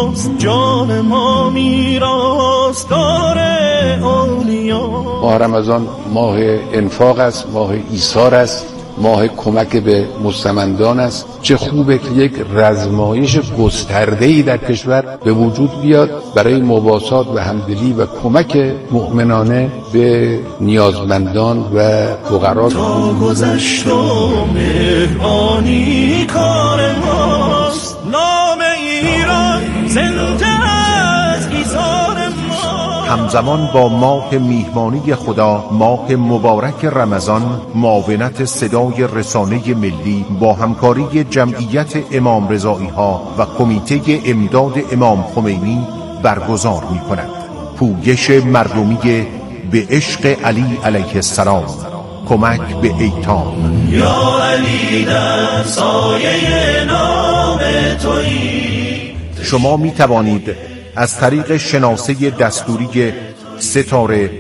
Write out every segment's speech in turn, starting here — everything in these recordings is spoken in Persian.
ماست، جان ما میراثدار اولیا. ماه رمضان ماه انفاق است، ماه ایثار است، ماه کمک به مستمندان است. چه خوبه که یک رزمایش گسترده‌ای در کشور به وجود بیاد برای مواسات و همدلی و کمک مؤمنانه به نیازمندان و فقرا. تا گذشت و مهربانی کار ماست، نام ایران زنده از ایثار ما. همزمان با ماه میهمانی خدا، ماه مبارک رمضان، معاونت صدای رسانه ملی با همکاری جمعیت امام رضایی ها و کمیته امداد امام خمینی برگزار می کند. پویش مردمی به عشق علی علیه السلام، کمک به ایتام. یا علی در سایه نام تویی. شما می توانید از طریق شناسه دستوری ستاره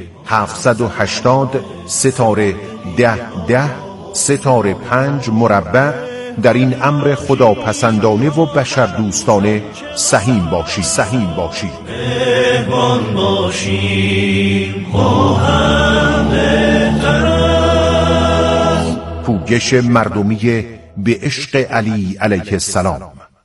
780 ستاره 1010 ستاره 5 مربع در این امر خداپسندانه و بشردوستانه سهیم باشید. مهربان باشیم ما هم بهتر است. پویش مردمی به عشق علی علیه السلام.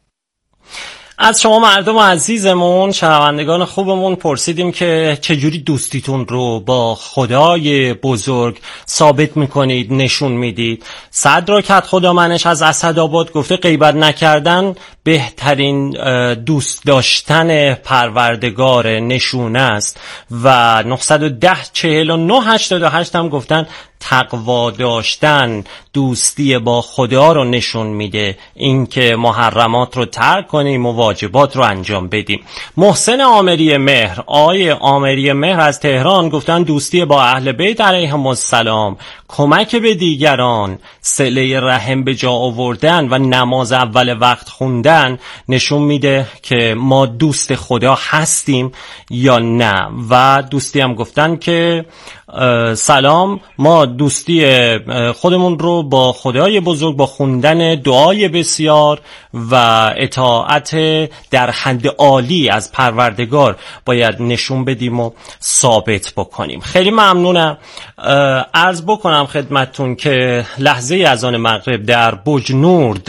از شما مردم عزیزمون، شنوندگان خوبمون پرسیدیم که چجوری دوستیتون رو با خدای بزرگ ثابت میکنید، نشون میدید. صدراکت خدامنش از اسدآباد گفته غیبت نکردن بهترین دوست داشتن پروردگار نشونه است و 910 49 88 هم گفتن تقوا داشتن دوستی با خدا رو نشون میده، اینکه محرمات رو ترک کنیم و واجبات رو انجام بدیم. محسن آمری مهر، آمری مهر از تهران گفتن دوستی با اهل بیت علیهم السلام، کمک به دیگران، صله رحم به جا آوردن و نماز اول وقت خوندن نشون میده که ما دوست خدا هستیم یا نه. و دوستی هم گفتن که سلام، ما دوستی خودمون رو با خدای بزرگ با خوندن دعای بسیار و اطاعت در حد عالی از پروردگار باید نشون بدیم و ثابت بکنیم. خیلی ممنونم. عرض بکنم خدمتتون که لحظه اذان مغرب در بجنورد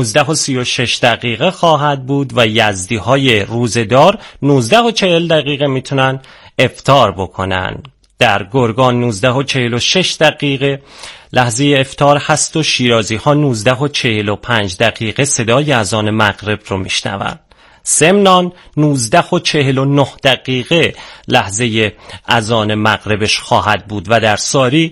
19:36 خواهد بود و یزدی های روزدار 19:40 میتونن افطار بکنن. در گرگان 19:46 لحظه افطار هست و شیرازی ها 19:45 صدای اذان مغرب رو میشنون. سمنان 19:49 لحظه اذان مغربش خواهد بود و در ساری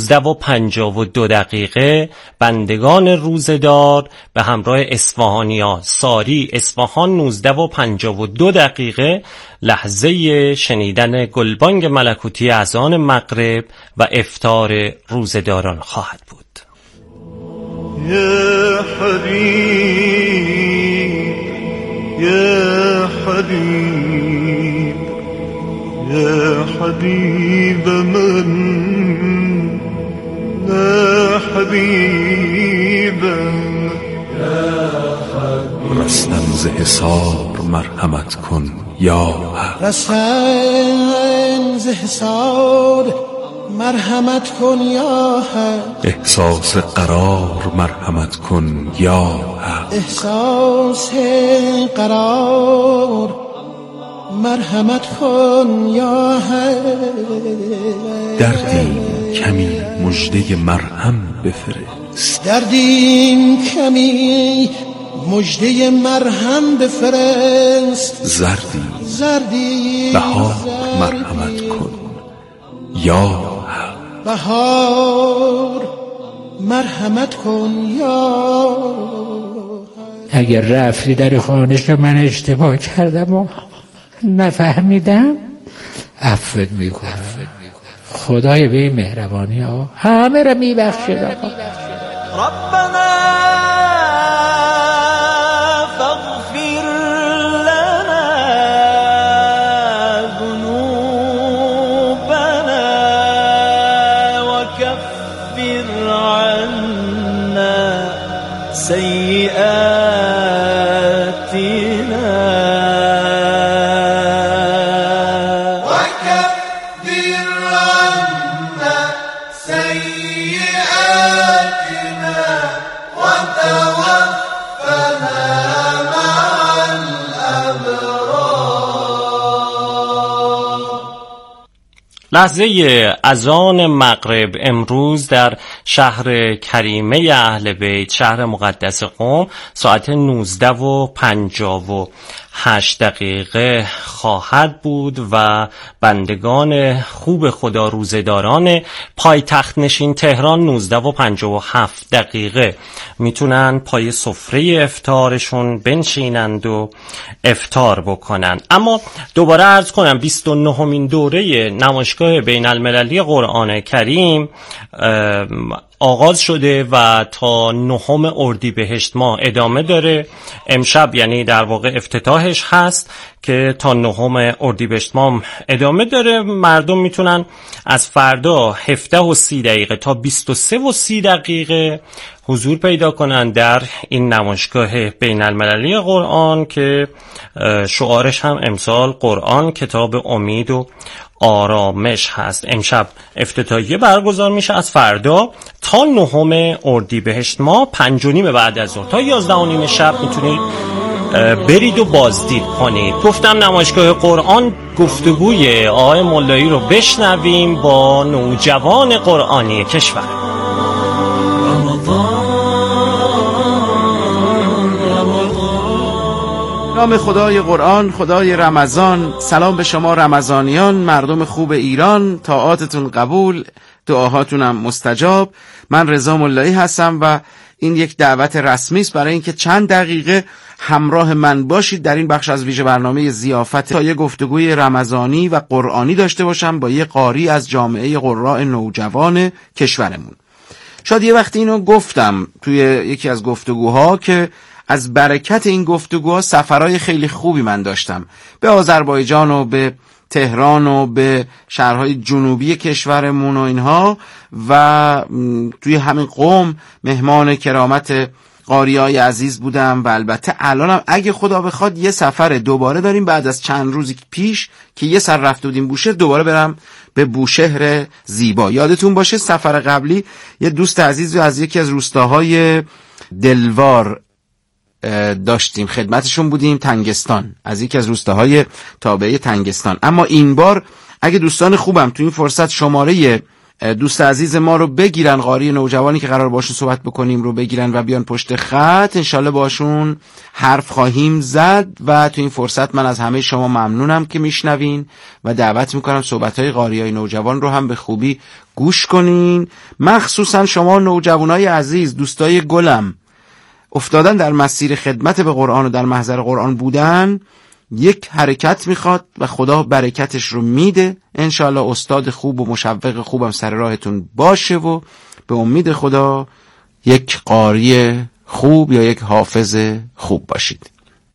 19:52 بندگان روزدار به همراه اصفهانی‌ها ساری اصفهان 19:52 لحظه شنیدن گلبانگ ملکوتی اذان مغرب و افطار روزداران خواهد بود. یا حبیب یا حبیب یا حبیب من یا حبیب رستن ز حصار مرحمت کن یا حق، رستن ز حصار مرحمت کن یا حق، احساس قرار مرحمت کن یا حق، احساس قرار مرحمت کن یا حق. دردیم کمی مژده مرهم بفرست، دردیم کمی مژده مرهم بفرست، زردی بهار مرحمت کن یا حق، بهار مرحمت کن یا اگر رفتی در خانش من اشتباه کردم و نفهمیدم عفوت میکنم. خدای به مهربانی ها همه را میبخشه. ربنا فاغفر لنا ذنوبنا وكفر عنا سيئاتنا لحظه اذان مغرب امروز در شهر کریمه اهل بیت، شهر مقدس قم، ساعت 19:58 خواهد بود و بندگان خوب خدا روزداران پایتخت نشین تهران 19:57 میتونن پای سفره افطارشون بنشینند و افطار بکنن. اما دوباره عرض کنم 29مین دوره نمایشگاه بین المللی قرآن کریم آغاز شده و تا 9 اردیبهشت ماه ادامه داره. امشب یعنی در واقع افتتاحش هست که تا 9 اردیبهشت ماه ادامه داره. مردم میتونن از فردا 17:30 تا 23:30 حضور پیدا کنن در این نمایشگاه بین المللی قرآن که شعارش هم امسال قرآن کتاب امید و آرامش هست. امشب افتتاحیه برگزار میشه از فردا تا 9 اردیبهشت ماه 5:30 بعد از ظهر تا 11:30 شب میتونید برید و بازدید کنید. گفتم نمایشگاه قرآن، گفتگوی آقای مولایی رو بشنویم با نوجوان قرآنی کشور. نام خدای قرآن، خدای رمضان. سلام به شما رمضانیان، مردم خوب ایران. طاعاتتون قبول، دعاهاتونم مستجاب. من رضا مولایی هستم و این یک دعوت رسمی است برای اینکه چند دقیقه همراه من باشید در این بخش از ویژه برنامه ضیافت تا یک گفتگوی رمضانی و قرآنی داشته باشم با یک قاری از جامعه قراء نوجوان کشورمون. شاید یه وقتی اینو گفتم توی یکی از گفتگوها که از برکت این گفتگوها سفرهای خیلی خوبی من داشتم به آذربایجان و به تهران و به شهرهای جنوبی کشورمون و اینها، و توی همین قم مهمان کرامت قاریای عزیز بودم و البته الانم اگه خدا بخواد یه سفر دوباره داریم بعد از چند روزی پیش که یه سر رفته بودیم بوشهر، دوباره برم به بوشهر زیبا. یادتون باشه سفر قبلی یه دوست عزیز از یکی از روستاهای دلوار داشتیم، خدمتشون بودیم، تنگستان، از یکی از روستاهای تابعه تنگستان. اما این بار اگه دوستان خوبم تو این فرصت شماره دوست عزیز ما رو بگیرن، قاری نوجوانی که قرار باشون صحبت بکنیم رو بگیرن و بیان پشت خط، انشالله باشون حرف خواهیم زد. و تو این فرصت من از همه شما ممنونم که میشنوین و دعوت میکنم صحبتهای قاریای نوجوان رو هم به خوبی گوش کنین، مخصوصا شما نوجوانای عزیز، دوستای گلم افتادن در مسیر خدمت به قرآن و در محضر قرآن بودن. یک حرکت میخواد و خدا برکتش رو میده. انشاءالله استاد خوب و مشوق خوبم سر راهتون باشه و به امید خدا یک قاری خوب یا یک حافظ خوب باشید.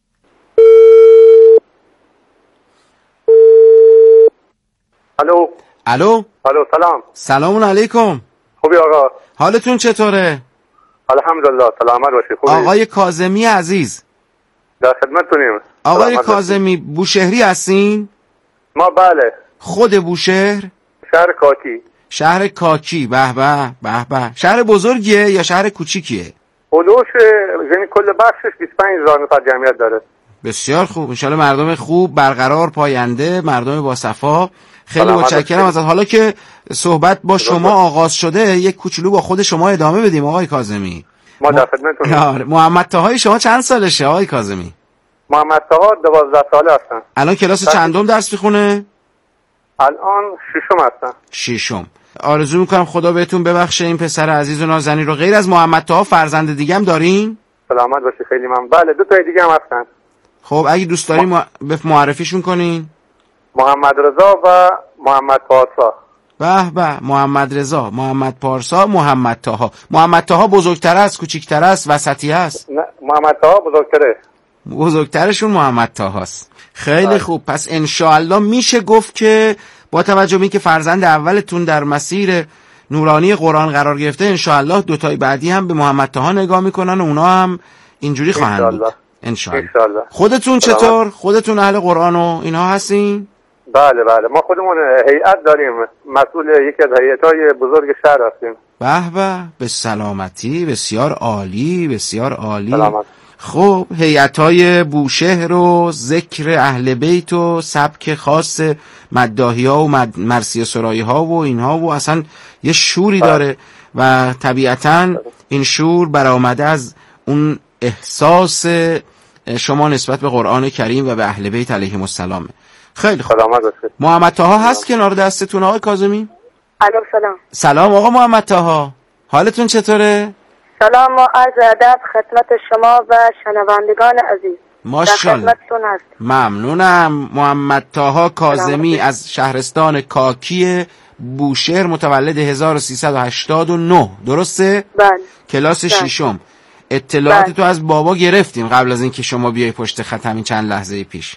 الو. الو. الو سلام. سلام علیکم. خوبی آقا؟ حالتون چطوره؟ الحمدلله، سلامت باشی. خوبی؟ آقای کاظمی عزیز در خدمتتونیم. آقای کاظمی بوشهری هستین؟ ما بله. خود بوشهر؟ شهر کاکی. شهر کاکی. به به به به. شهر بزرگیه یا شهر کوچیکیه؟ حدودش یعنی کل بخشش 25,000 نفر جمعیت داره. بسیار خوب، انشالله مردم خوب، برقرار، پاینده، مردم با صفا. خیلی متشکرم ازت. حالا که صحبت با شما آغاز شده یک کوچولو با خود شما ادامه بدیم آقای کاظمی. ما در خدمتتونیم. محمد طاهای شما چند سالشه آقای کاظمی؟ محمد طاها 12 ساله هستن. الان کلاس چندم درس میخونه؟ الان ششم هستن. ششم. آرزو میکنم خدا بهتون ببخشه این پسر عزیز و نازنین رو. غیر از محمد طاها فرزند دیگه هم دارین؟ سلامت باشی. خیلی من بله 2 تا دیگه هم هستن. خب اگه دوست دارین معرفیشون کنین. محمد رضا و محمد پارسا. به به. محمد رضا، محمد پارسا، محمد طاها. محمد طاها بزرگتر است، کوچیک‌تر است، وسطی است؟ نه محمد طاها بزرگتره. بزرگترشون محمد طاهاست. خیلی خوب. پس انشاءالله میشه گفت که با توجه به اینکه فرزند اولتون در مسیر نورانی قرآن قرار گرفته، انشاءالله 2 تای بعدی هم به محمد طاها نگاه میکنن و اونا هم اینجوری خواهند بود انشاءالله. خودتون چطور؟ خودتون اهل قرآن و اینها هستین؟ بله بله، ما خودمون هیئت داریم، مسئول یکی از هیئت‌های بزرگ شهر هستیم. به به، به سلامتی. بسیار عالی، بسیار عالی. سلامت. خب هیئت‌های بوشهر و ذکر اهل بیت و سبک خاص مداحی‌ها و مرثیه سرایی‌ها و اینها و اصلا یه شوری داره و طبیعتاً این شور برآمده از اون احساس شما نسبت به قرآن کریم و به اهل بیت علیهم السلام. خیلی خوب. محمد طاها هست کنار دستتون آقای کاظمی؟ سلام. سلام آقا محمد طاها، حالتون چطوره؟ سلام و عرض ادب خدمت شما و شنوندگان عزیز. ماشاءالله. خدمتتون هست. ممنونم. محمد طاها کاظمی از شهرستان کاکی بوشهر، متولد 1389 درسته؟ بله. کلاس ششم. اطلاعات تو از بابا گرفتیم قبل از اینکه شما بیای پشت خط همین چند لحظه پیش.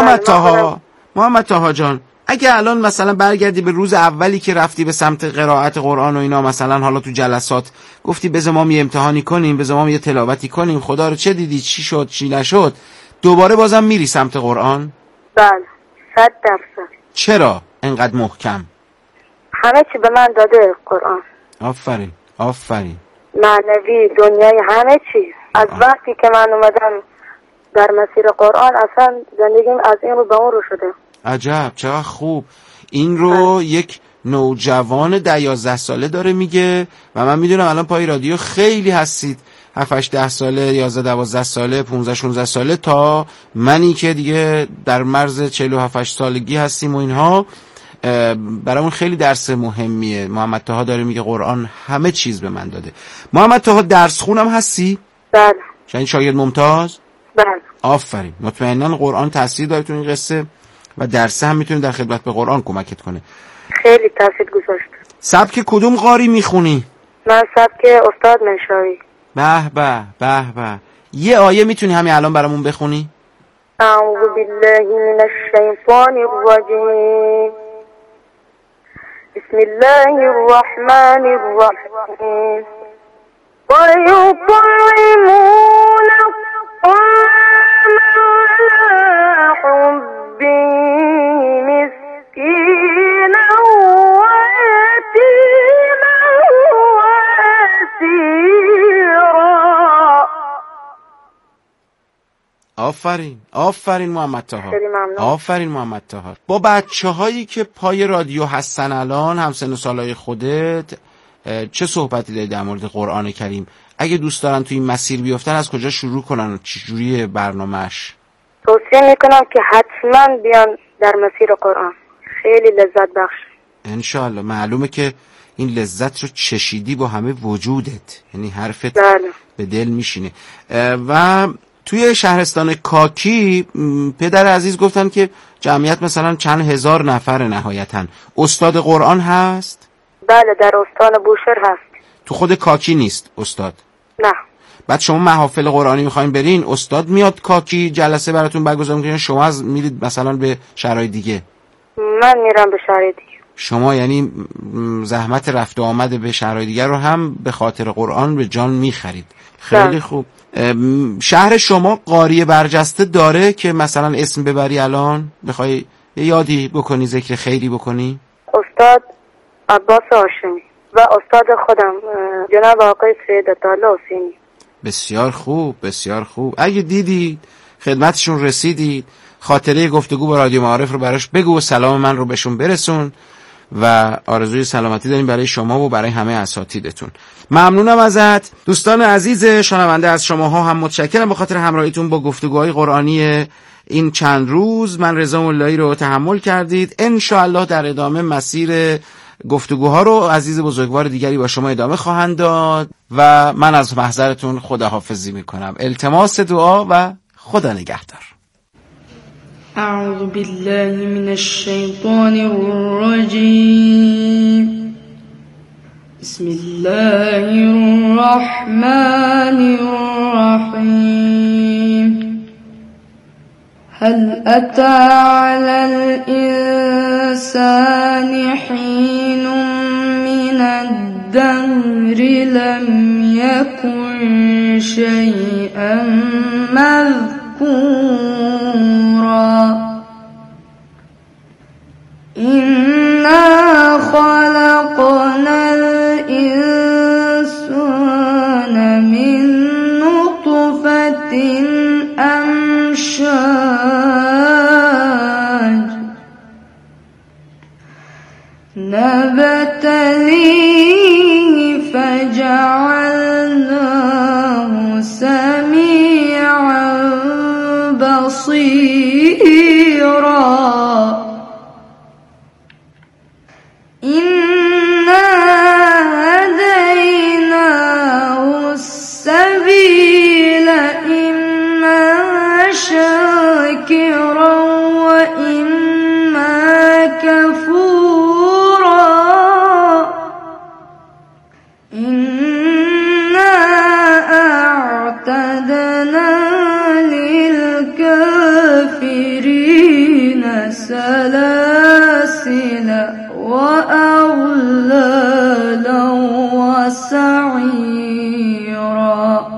محمد طاها جان، اگه الان مثلا برگردی به روز اولی که رفتی به سمت قرائت قرآن و اینا، مثلا حالا تو جلسات گفتی بذار ما یه امتحانی کنیم، بذار ما یه تلاوتی کنیم، خدا رو چه دیدی، چی شد چی نشد، دوباره بازم میری سمت قرآن؟ بله 100%. چرا انقدر محکم؟ همه چی به من داده قرآن. آفرین. معنوی، دنیای، همه چی. از وقتی که من اومدم در مسیر قرآن اصلا زندگیم از این رو به اون رو شده. عجب، چقدر خوب. این رو یک نوجوان 11 ساله داره میگه و من میدونم الان پای رادیو خیلی هستید، 7-8-10 ساله، 11-12 ساله، 15-16 ساله، تا منی که دیگه در مرز 47-8 سالگی هستیم و اینها. برامون خیلی درس مهمیه. محمد طاها داره میگه قرآن همه چیز به من داده. محمد طاها درس خونم هستی؟ بله. شاید شاگرد ممتاز؟ بله. آفرین. مطمئناً قرآن تاثیر داره تو این قصه و درس هم میتونه در خدمت به قرآن کمکت کنه. خیلی تاثیر گذاشت. سبک کدوم قاری میخونی؟ من سبک استاد منشاوی. به. یه آیه میتونی همین الان برامون بخونی؟ اعوذ بالله من الشیطان الرجیم. بسم الله الرحمن الرحیم. ويطعمون الطعام على حبه مسكينا ويتيما واسيرا. آفرین محمد طاها. با بچه هایی که پای رادیو هستن الان، همسن و سالای خودت، چه صحبتی داری در مورد قرآن کریم؟ اگه دوست دارن تو این مسیر بیفتن از کجا شروع کنن؟ چجوری برنامهش؟ توصیه میکنم که حتما بیان در مسیر قرآن، خیلی لذت بخش. انشالله. معلومه که این لذت رو چشیدی با همه وجودت، یعنی حرفت به دل میشینه. و توی شهرستان کاکی پدر عزیز گفتن که جمعیت مثلا چند هزار نفر نهایتاً. استاد قرآن هست؟ بله، در استان بوشهر هست. تو خود کاکی نیست استاد؟ نه. بعد شما محافل قرآنی میخواین برین، استاد میاد کاکی جلسه براتون برگزار میکنه، شما از میرید مثلا به شهرهای دیگه؟ من میرم به شهرهای دیگه. شما یعنی زحمت رفت و آمد به شهرهای دیگه رو هم به خاطر قرآن به جان میخرید. خیلی خوب. شهر شما قاری برجسته داره که مثلا اسم ببری الان بخوای یادی بکنی، ذکر خیری بکنی؟ استاد عباس هاشمی و استاد خودم جناب آقای سید عطاالله حسینی. بسیار خوب. اگه دیدی خدمتشون رسیدید، خاطره گفتگو با رادیو معارف رو براش بگو و سلام من رو بهشون برسون و آرزوی سلامتی داریم برای شما و برای همه اساتیدتون. ممنونم ازت. دوستان عزیز شنونده، از شماها هم متشکرم به خاطر همراهیتون با گفتگوهای قرآنی این چند روز. من رضا ملایی رو تحمل کردید. ان شاء الله در ادامه مسیر گفتگوها رو عزیز بزرگوار دیگری با شما ادامه خواهند داد و من از محضرتون خداحافظی میکنم. التماس دعا و خدا نگهدار. اعوذ بالله من الشیطان الرجیم. بسم الله الرحمن الرحیم. هل أتى على الإنسان حين من الدهر لم يكن شيئا مذكورا. إنا خلقنا الإنسان من نطفة نبتليه فجعلناه سميعا بصيرا إنا هديناه السبيل إما شاكرا وإما كفورا إنا أعتدنا للكافرين سلاسل وأغلالا وسعيرا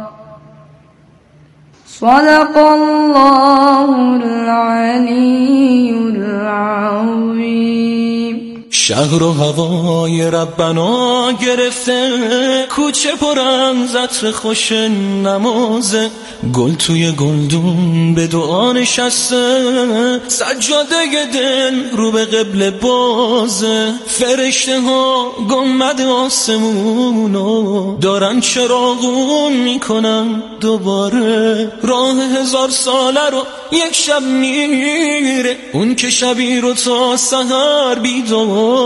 صدق الله العلي العظيم. شهر و هوای ربنا گرفته، کوچه پرن زطر خوش نمازه، گل توی گلدون به دعا نشسته، سجاده دل رو به قبله بازه، فرشته ها گنبد آسمونو دارن چراغون میکنن دوباره، راه 1000 ساله رو یک شب میره، اون که شبی رو تا سحر بیداره.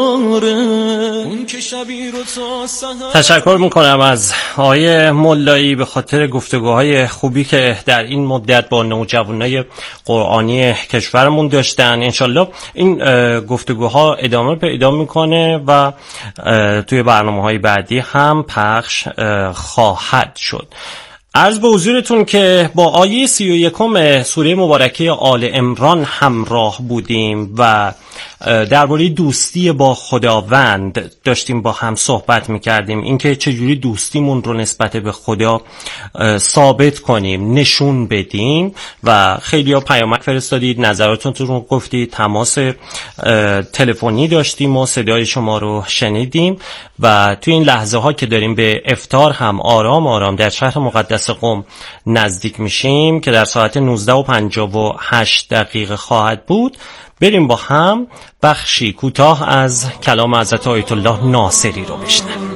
تشکر میکنم از آقای ملایی به خاطر گفتگوهای خوبی که در این مدت با نوجوانای قرآنی کشورمون داشتن. انشالله این گفتگوها ادامه پیدا میکنه و توی برنامه‌های بعدی هم پخش خواهد شد. عرض به حضورتون که با آیه 31 سوره مبارکه آل عمران همراه بودیم و درباره دوستی با خداوند داشتیم با هم صحبت میکردیم، اینکه چجوری دوستیمون رو نسبت به خدا ثابت کنیم، نشون بدیم و خیلی ها پیامک فرستادید، نظراتتون رو گفتید، تماس تلفنی داشتیم و صدای شما رو شنیدیم و توی این لحظه ها که داریم به افطار هم آرام آرام در شهر مقدس قم نزدیک میشیم که در ساعت 19:58 خواهد بود، بریم با هم بخشی کوتاه از کلام حضرت آیت الله ناصری رو بشنویم.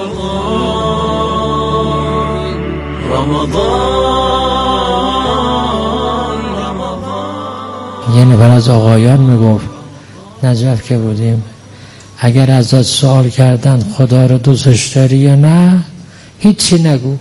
یه نفر از آقایان میگفت نجف که بودیم، اگر ازت سوال کردن خدا رو دوستش داری یا نه، هیچی نگو.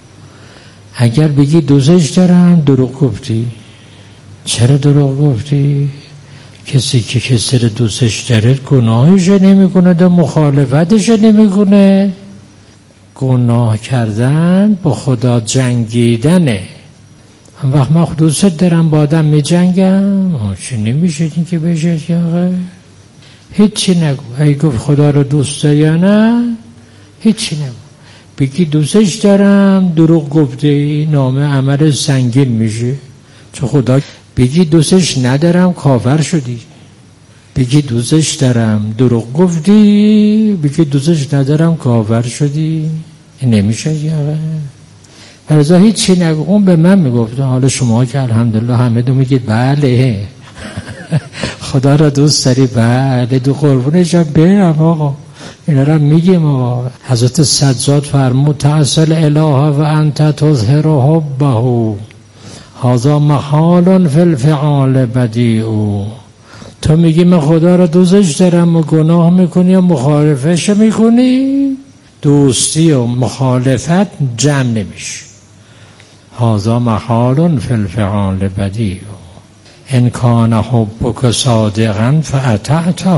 اگر بگی دوستش دارم، دروغ گفتی. چرا دروغ گفتی؟ کسی که کسی رو دوستش داره گناهش نمی کنه و مخالفتش نمی کنه. گناه کردن با خدا جنگیدنه. وقت من دوست دارم با آدم می جنگم، چی نمیشه این که بشه که هیچی نگو. اگه گفت خدا رو دوست داری یا نه، هیچی نگو. بگی دوستش دارم، دروغ گفتی، نامه عمل سنگین میشه. چون خدا بگی دوستش ندارم، کافر شدی. بگی دوستش دارم، دروغ گفتی، بگی دوستش ندارم، کافر شدی. این نمیشه یه فرضا هیچی نگو. اون به من میگفت حالا شما که الحمدلله همه دو میگید بله خدا را دوست داری، بله دو قربونش هم برم آقا، اینا را میگیم آقا. حضرت سجاد فرمود تعسل اله و انت تظهر حبه هذا محال فی الفعال بدیع. تو میگی من خدا را دوستش دارم و گناه میکنی و مخالفش میکنی، دوستی و مخالفت جمع نمیشه. هذا محال فی الفعال بدیع ان کان حبک صادقا فاطعته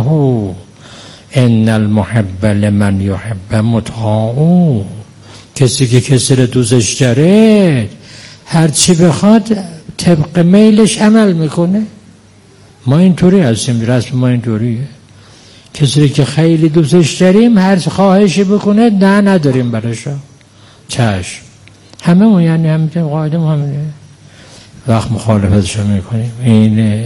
ان المحب لمن یحب مطاع. کسی که کسی را دوستش داره هر چی بخواد طبق میلش عمل میکنه. ما اینطوری هستیم، رسم ما اینطوریه. کسی که خیلی دوستش داریم هر خواهشی بکنه نه نداریم براشا، چشم. همه اون یعنی همین قاعده همینه. وقت مخالفتش میکنیم اینه.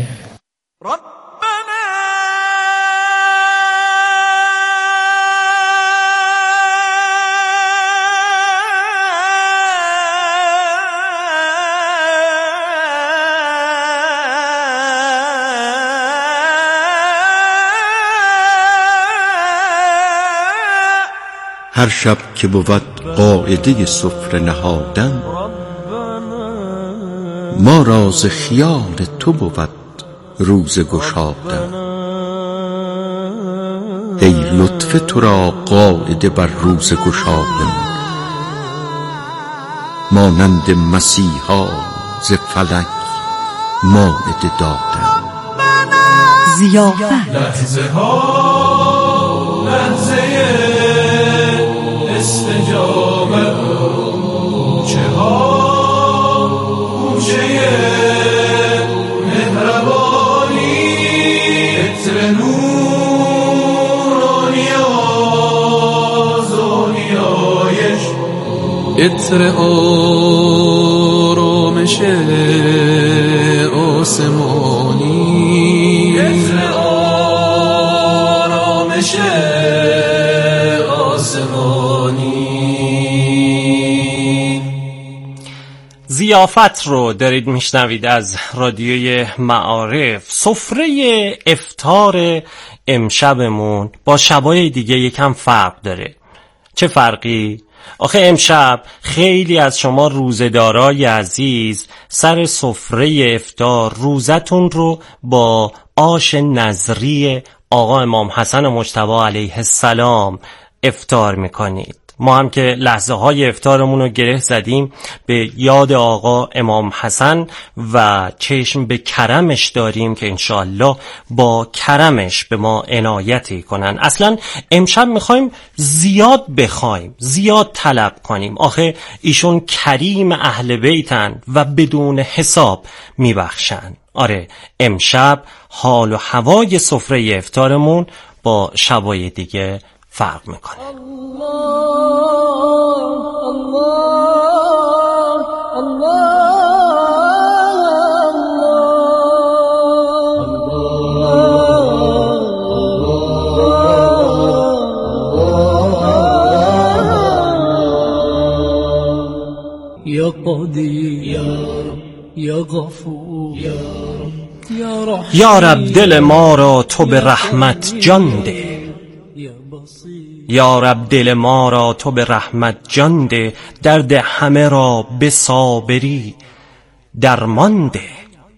هر شب که بود قاعده سفره نهادن، ما را ز خیال تو بود روز گشادن. ای لطف تو را قاعده بر روز گشادن، مانند مسیحا ز فلک موعده دادن. ضیافت لحظه ها لحظه استجابت، کوچه ها کوچه مهربانی، عطر نورانی آزانیایش، عطر آرامش آسمانی، عطر آرامش آسمانی. ضیافت رو دارید میشنوید از رادیوی معارف. سفره افطار امشبمون با شبای دیگه یکم فرق داره. چه فرقی؟ آخه امشب خیلی از شما روزدارای عزیز سر سفره افطار روزتون رو با آش نظری آقا امام حسن مجتبی علیه السلام افطار میکنید. ما هم که لحظه های افطارمون رو گره زدیم به یاد آقا امام حسن و چشم به کرمش داریم که انشاءالله با کرمش به ما عنایتی کنن. اصلا امشب میخوایم زیاد بخوایم، زیاد طلب کنیم. آخه ایشون کریم اهل بیتن و بدون حساب میبخشن. آره، امشب حال و هوای سفره افطارمون با شبای دیگه فرق میکنه. یا قدیر یا غفور یا رب دل ما را تو به رحمت جان ده، یا رب دل ما را تو به رحمت جان ده، درد همه را به صابری درمان ده.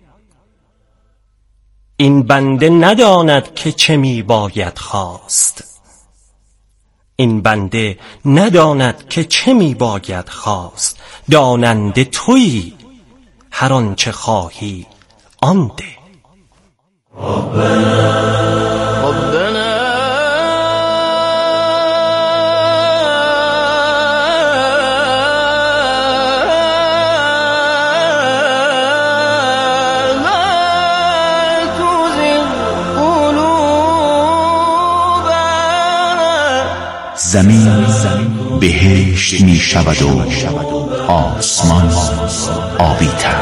این بنده نداند که چه می باید خواست، این بنده نداند که چه می باید خواست، داننده تویی هر آنچه خواهی آن ده. زمین بهشت می شود و آسمان آبی تر،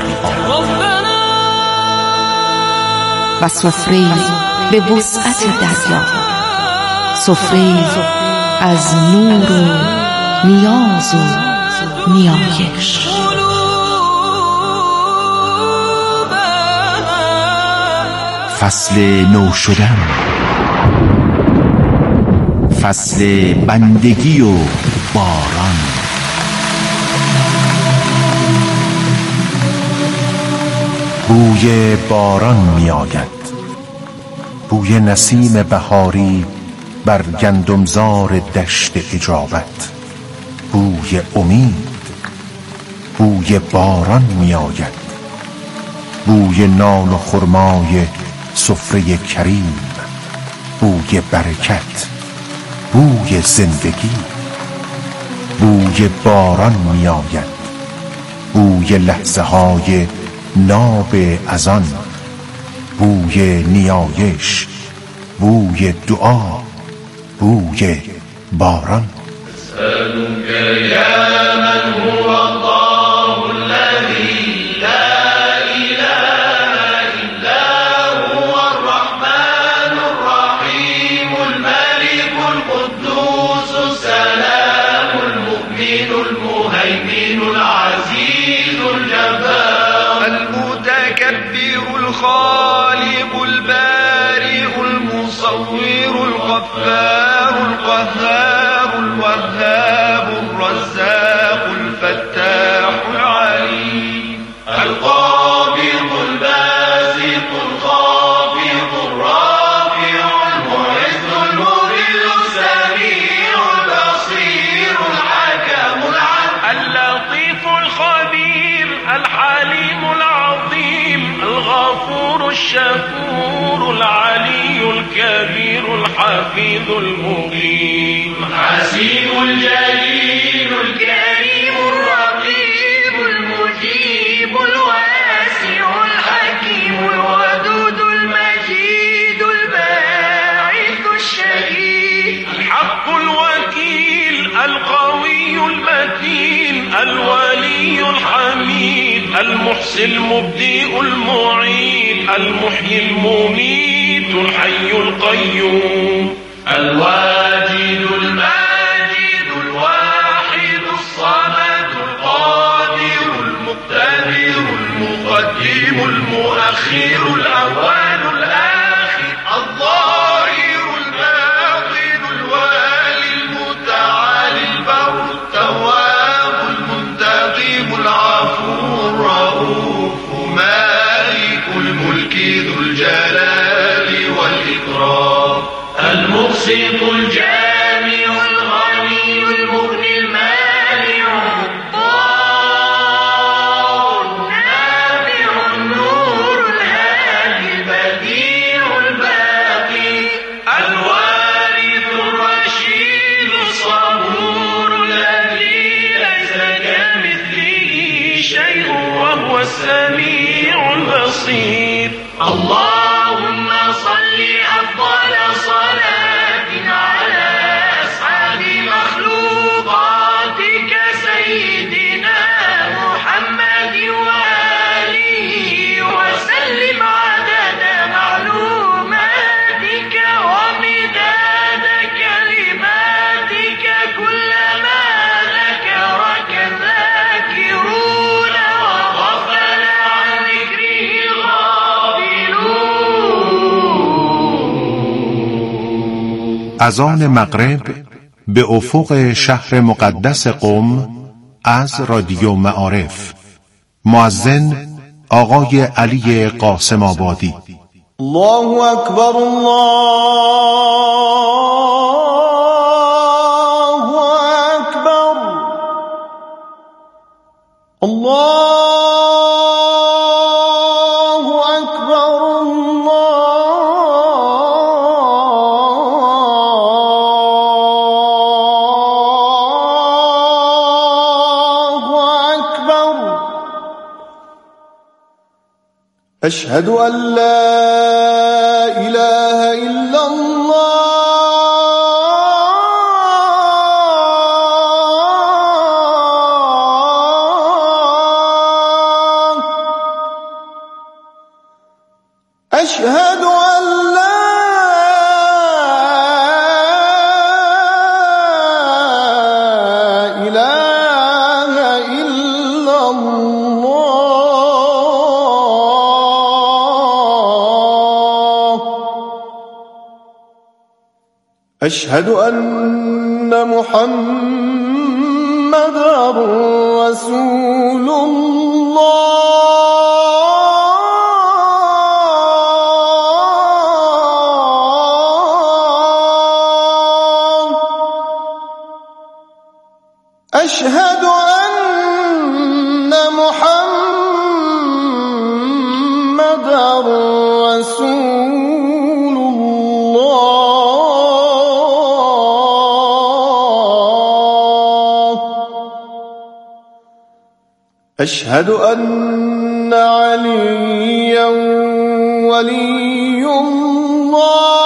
و سفره به وسعت دریا، سفره از نور و نیاز و نیایش. فصل نو شدن، فصل بندگی و باران، بوی باران می آید، بوی نسیم بهاری بر گندمزار دشت اجابت، بوی امید، بوی باران می آید، بوی نان و خرمای سفره کریم، بوی برکت، بوی زندگی، بوی باران می آید، بوی لحظه های ناب اذان، بوی نیایش، بوی دعا، بوی باران. الخالق البارئ المصور الغفار القهار الوهاب الشكور العلي الكبير الحفيظ المقيم حسيب الجليل الكريم الرقيب المجيب الواسع الحكيم الودود المجيد الباعث الشهيد الحق الوكيل القوي المتين الولي الحميد المحصي المبدئ المعيد المحيي المميت الحي القيوم الواجد الماجد الواحد الصمد القادر المقتدر المقدم المؤخر الأول الآخر الظاهر الباطن الوالي المتعالي البر التواب المنتقم العفو الرؤوف مالك الملك ذو الجلال والإكرام المقسط الجامع الغني المغني المانع الضار النافع النور الهادي البديع الباقي الوارث الرشيد الصبور الذي ليس كمثله شيء وهو السميع البصير اللهم صل أفضل صلاة على أسعد مخلوقاتك سيدنا محمد وآله وسلم عدد معلوماتك ومداد كلماتك كلما ذكرك الذاكرون وغفل عن ذكره اذان مغرب به افق شهر مقدس قم از رادیو معارف. مؤذن آقای علی قاسم آبادی. الله اکبر الله اکبر الله أشهد أن لا إله إلا الله أشهد أن لا إله إلا الله أشهد أن محمدًا رسول الله أشهد أن محمدًا رسول أشهد أن عليا ولي الله